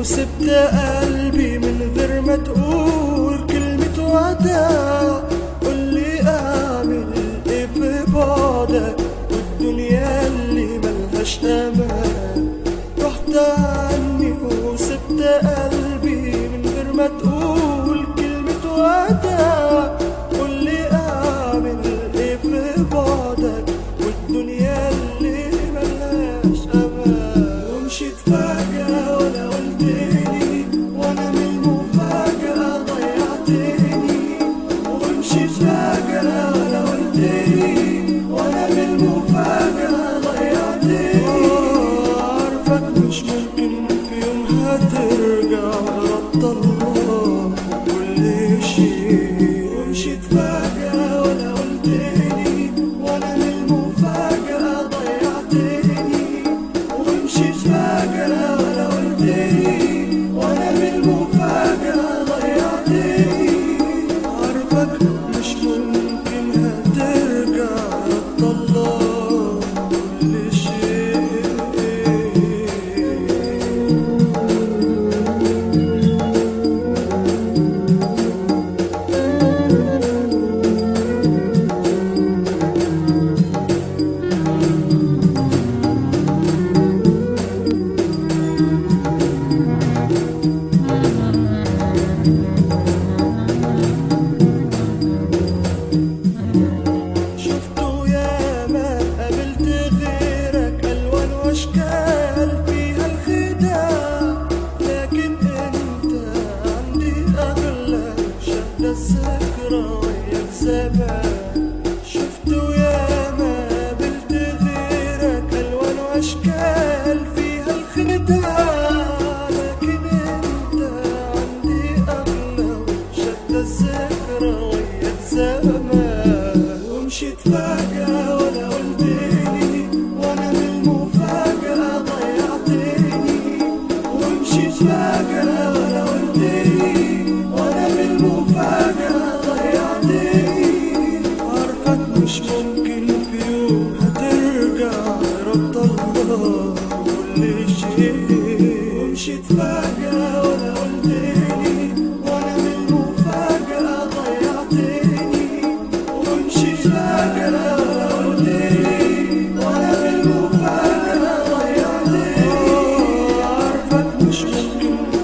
وسبت قلبي من غير ما تقول كلمة وداع. قولي اعمل ايه في بعدك والدنيا اللي ملهاش امان. رحت عني وسبت قلبي من غير ما تقول كلمة وداع. قولي اعمل ايه في بعدك والدنيا اللي ملهاش امان. ومشيت فجأة ولا قلتلي وانا من المفاجأة ضيعتني. ومشيت فجأة ولا قلتلي وانا من المفاجأة ضيعتني. عارفك مش ممكن في يوم هترجع رد الله كل شيء. ومشيت فجأة ولا قلتلي وانا من المفاجأة ضيعتني. ومشيت فجأة ولا قلتلي وانا من المفاجأة ضيعتني. عارفك مش ممكن هترجع رد الله كل شيء. شفته ياما قابلت غيرك ألوان وأشكال فيها الخداع. لكن انت عندي أغلى شد الذكرى وياك زمان. شفته ياما قابلت غيرك ألوان وأشكال فيها الخداع. لكن انت عندي أغلى شد الذكرى وياك زمان. ومشيت فجأة ولا قلتلي وانا من المفاجأة ضيعتني. ومشيت فجأة ولا قلتلي وانا من المفاجأة ضيعتني. عارفك مش ممكن في يوم هترجع رد الله كل شيء. ومشيت فجأة ولا قلتلي وانا من المفاجأة ضيعتني. ومشيت فجأة ولا قلتلي وانا من المفاجأة ضيعتني. عارفك مش ممكن